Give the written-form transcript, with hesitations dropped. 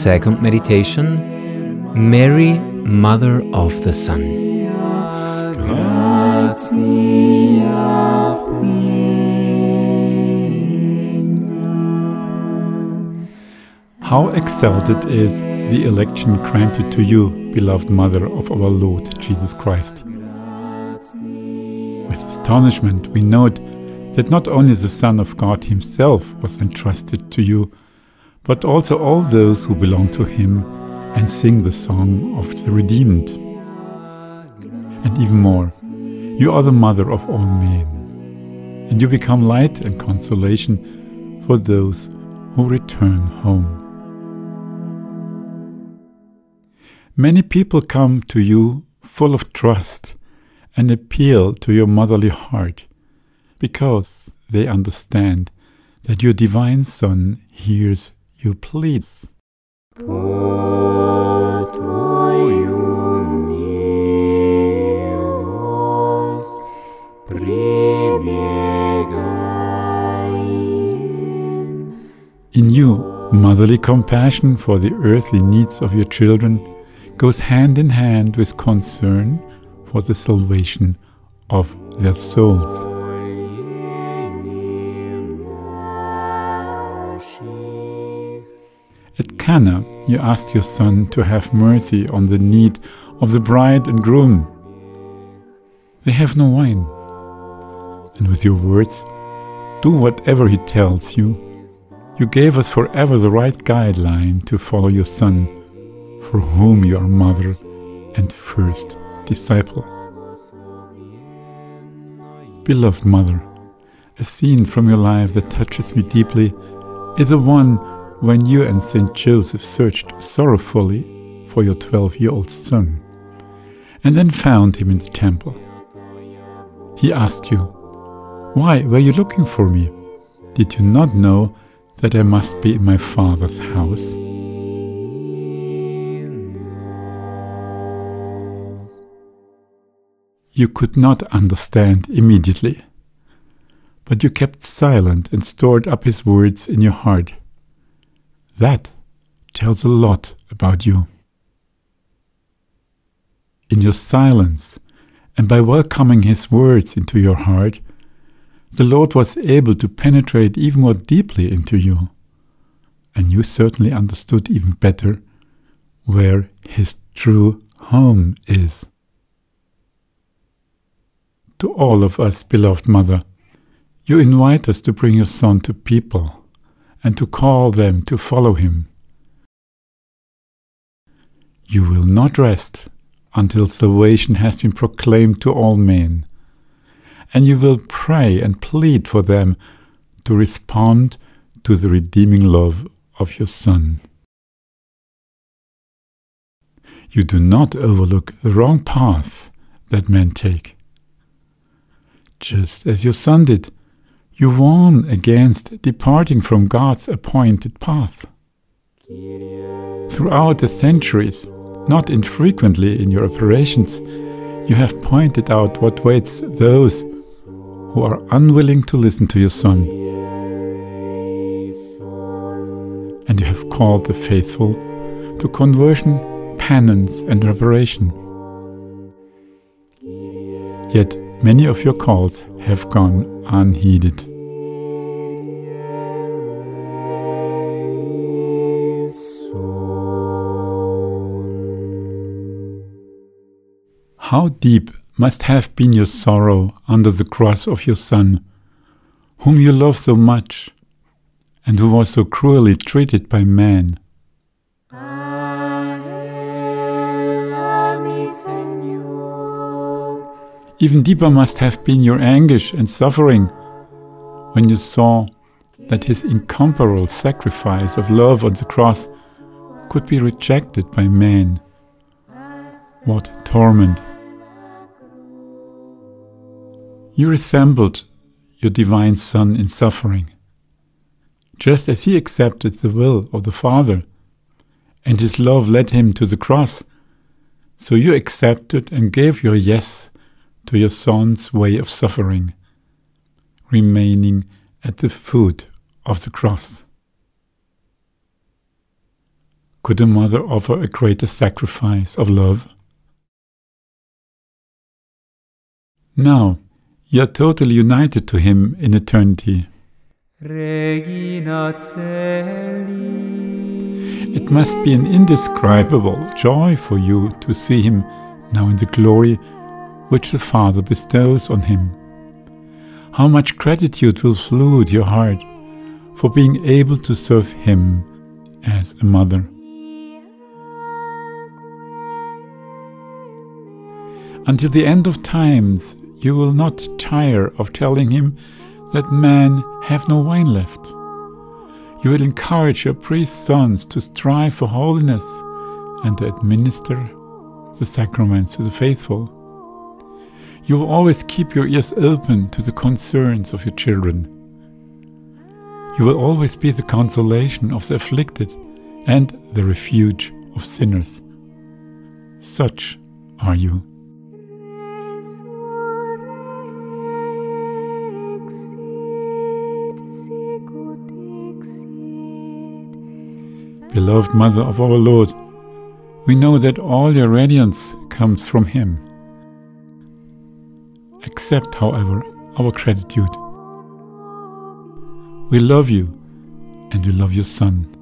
second meditation, Mary, Mother of the Son. How exalted is the election granted to you, beloved Mother of our Lord Jesus Christ. With astonishment we note that not only the Son of God himself was entrusted to you, but also all those who belong to him and sing the song of the redeemed. And even more, you are the mother of all men, and you become light and consolation for those who return home. Many people come to you full of trust and appeal to your motherly heart because they understand that your divine Son hears your pleas. In you, motherly compassion for the earthly needs of your children goes hand in hand with concern for the salvation of their souls. At Cana, you asked your Son to have mercy on the need of the bride and groom. They have no wine. And with your words, do whatever he tells you. You gave us forever the right guideline to follow your Son, for whom you are mother and first disciple. Beloved Mother, a scene from your life that touches me deeply is the one when you and Saint Joseph searched sorrowfully for your 12-year-old son, and then found him in the temple. He asked you, "Why were you looking for me? Did you not know that I must be in my Father's house?" You could not understand immediately, but you kept silent and stored up his words in your heart. That tells a lot about you. In your silence, and by welcoming his words into your heart, the Lord was able to penetrate even more deeply into you, and you certainly understood even better where his true home is. To all of us, beloved Mother, you invite us to bring your Son to people and to call them to follow him. You will not rest until salvation has been proclaimed to all men, and you will pray and plead for them to respond to the redeeming love of your Son. You do not overlook the wrong path that men take. Just as your Son did, you warn against departing from God's appointed path. Throughout the centuries, not infrequently in your operations, you have pointed out what waits those who are unwilling to listen to your Son. And you have called the faithful to conversion, penance, and reparation. Yet many of your calls have gone unheeded. How deep must have been your sorrow under the cross of your Son, whom you love so much, and who was so cruelly treated by man. Even deeper must have been your anguish and suffering when you saw that his incomparable sacrifice of love on the cross could be rejected by man. What torment! You resembled your divine Son in suffering, just as he accepted the will of the Father, and his love led him to the cross, so you accepted and gave your yes to your Son's way of suffering, remaining at the foot of the cross. Could a mother offer a greater sacrifice of love? Now, you are totally united to Him in eternity. Regina Caeli. It must be an indescribable joy for you to see Him now in the glory which the Father bestows on Him. How much gratitude will flood your heart for being able to serve Him as a mother. Until the end of times, you will not tire of telling Him that men have no wine left. You will encourage your priest sons to strive for holiness and to administer the sacraments to the faithful. You will always keep your ears open to the concerns of your children. You will always be the consolation of the afflicted and the refuge of sinners. Such are you. Beloved Mother of our Lord, we know that all your radiance comes from Him. Accept, however, our gratitude. We love you, and we love your Son.